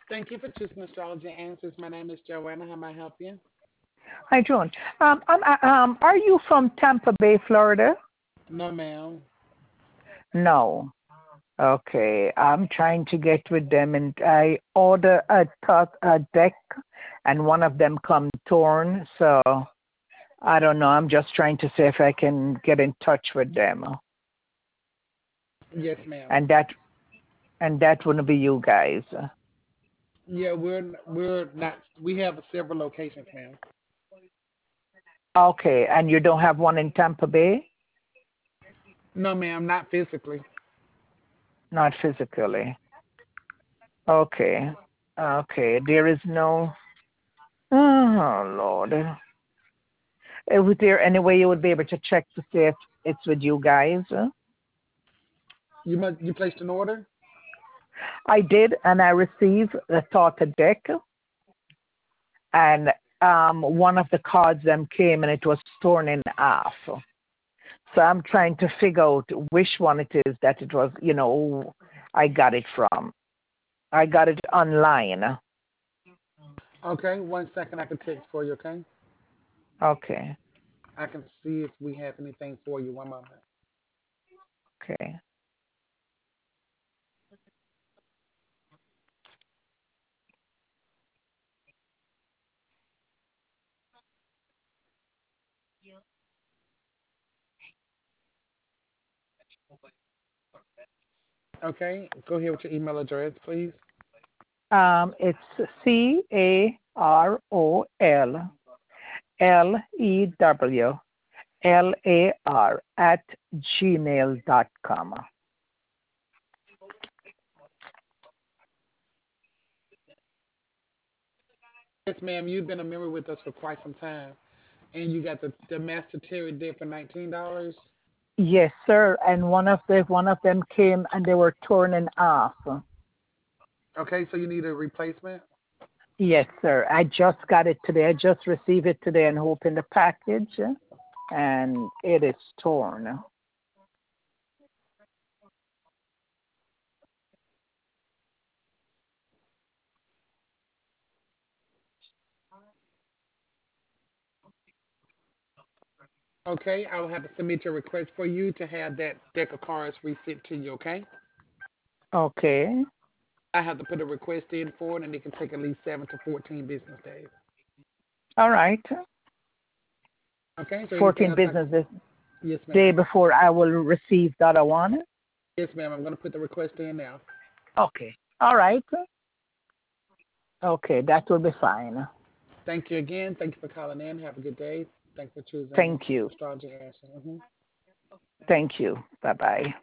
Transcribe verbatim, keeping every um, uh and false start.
Thank you for choosing Astrology Answers. My name is Joanna. How may I help you? Hi, Joan. Um, I'm, uh, um, are you from Tampa Bay, Florida? No, ma'am. No. Okay. I'm trying to get with them, and I order a, tot- a deck, and one of them come torn. So I don't know. I'm just trying to see if I can get in touch with them, Yes, ma'am. and that and that wouldn't be you guys. Yeah, we're we're not. We have several locations, ma'am. Okay, and you don't have one in Tampa Bay? No, ma'am, not physically. Not physically. Okay. Okay. There is no. Oh Lord. Is there any way you would be able to check to see if it's with you guys? You must. You placed an order. I did, and I received the starter deck, and um, one of the cards them came and it was torn in half. So I'm trying to figure out which one it is that it was, you know, I got it from. I got it online. Okay, one second. I can text for you. Okay, Okay, I can see if we have anything for you. One moment. okay. Okay, go ahead with your email address, please. Um, it's C A R O L L E W L A R at gmail dot com. Yes, ma'am. You've been a member with us for quite some time, and you got the the Master Terry deck for nineteen dollars. Yes, sir. And one of the one of them came and they were torn in half. Okay, so you need a replacement. Yes, sir. I just got it today. I just received it today and opened the package, and it is torn. Okay, I will have to submit your request for you to have that deck of cards resent to you. Okay, Okay. I have to put a request in for it, and it can take at least seven to fourteen business days. All right. Okay, so anything fourteen else I can? business this Yes, day ma'am. before I will receive the other one. Yes, ma'am. I'm going to put the request in now. Okay. All right. Okay, that will be fine. Thank you again. Thank you for calling in. Have a good day. Thanks for choosing Thank you. Astrology Answer. Hmm Thank you. Bye bye.